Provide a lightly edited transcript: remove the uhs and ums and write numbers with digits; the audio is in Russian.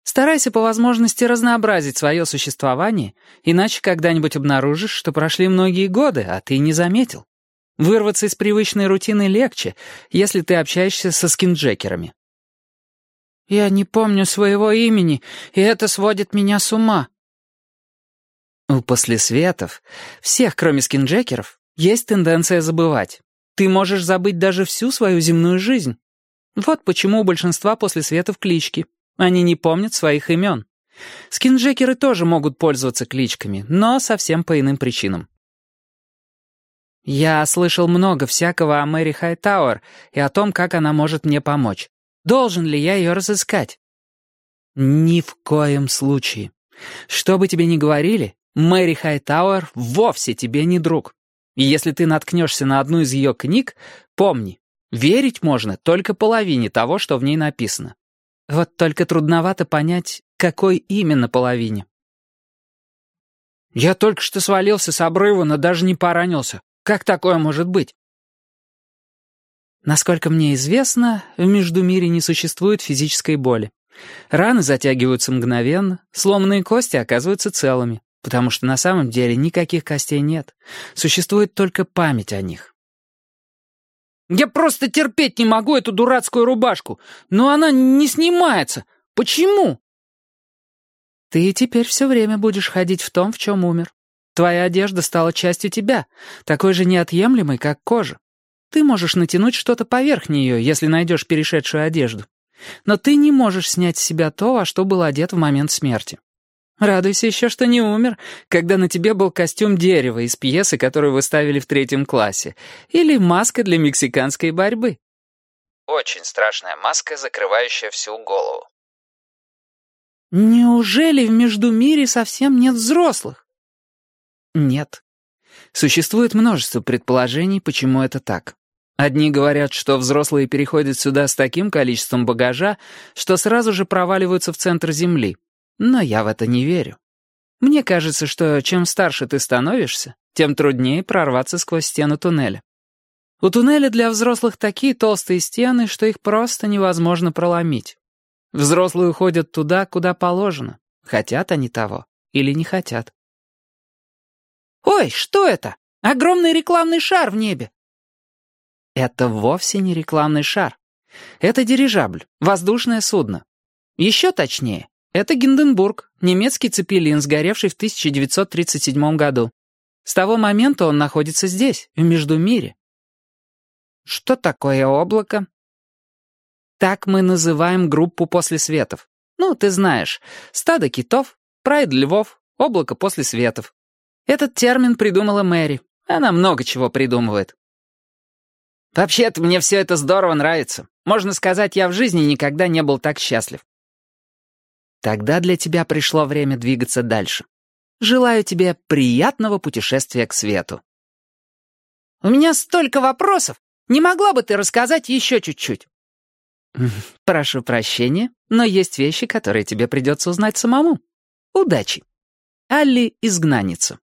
Старайся по возможности разнообразить свое существование, иначе когда-нибудь обнаружишь, что прошли многие годы, а ты не заметил. Вырваться из привычной рутины легче, если ты общаешься со скинджекерами. «Я не помню своего имени, и это сводит меня с ума». У послесветов, всех, кроме скинджекеров, есть тенденция забывать. Ты можешь забыть даже всю свою земную жизнь. Вот почему у большинства послесветов клички. Они не помнят своих имен. Скинджекеры тоже могут пользоваться кличками, но совсем по иным причинам. Я слышал много всякого о Мэри Хайтауэр и о том, как она может мне помочь. Должен ли я ее разыскать? Ни в коем случае. Что бы тебе ни говорили, Мэри Хайтауэр вовсе тебе не друг. И если ты наткнешься на одну из ее книг, помни, верить можно только половине того, что в ней написано. Вот только трудновато понять, какой именно половине. Я только что свалился с обрыва, но даже не поранился. Как такое может быть? Насколько мне известно, в Междумире не существует физической боли. Раны затягиваются мгновенно, сломанные кости оказываются целыми, потому что на самом деле никаких костей нет. Существует только память о них. Я просто терпеть не могу эту дурацкую рубашку, но она не снимается. Почему? Ты теперь все время будешь ходить в том, в чем умер. Твоя одежда стала частью тебя, такой же неотъемлемой, как кожа. Ты можешь натянуть что-то поверх нее, если найдешь перешедшую одежду. Но ты не можешь снять с себя то, во что был одет в момент смерти. Радуйся еще, что не умер, когда на тебе был костюм дерева из пьесы, которую вы ставили в 3 классе, или маска для мексиканской борьбы. Очень страшная маска, закрывающая всю голову. Неужели в Междумире совсем нет взрослых? Нет. Существует множество предположений, почему это так. Одни говорят, что взрослые переходят сюда с таким количеством багажа, что сразу же проваливаются в центр Земли. Но я в это не верю. Мне кажется, что чем старше ты становишься, тем труднее прорваться сквозь стену туннеля. У туннеля для взрослых такие толстые стены, что их просто невозможно проломить. Взрослые уходят туда, куда положено. Хотят они того или не хотят. «Ой, что это? Огромный рекламный шар в небе!» Это вовсе не рекламный шар. Это дирижабль, воздушное судно. Еще точнее, это Гинденбург, немецкий цепелин, сгоревший в 1937 году. С того момента он находится здесь, в Междумире. Что такое облако? Так мы называем группу послесветов. Ну, ты знаешь, стадо китов, прайд львов, облако послесветов. Этот термин придумала Мэри. Она много чего придумывает. Вообще-то мне все это здорово нравится. Можно сказать, я в жизни никогда не был так счастлив. Тогда для тебя пришло время двигаться дальше. Желаю тебе приятного путешествия к свету. У меня столько вопросов. Не могла бы ты рассказать еще чуть-чуть? Прошу прощения, но есть вещи, которые тебе придется узнать самому. Удачи. Алли — изгнанница.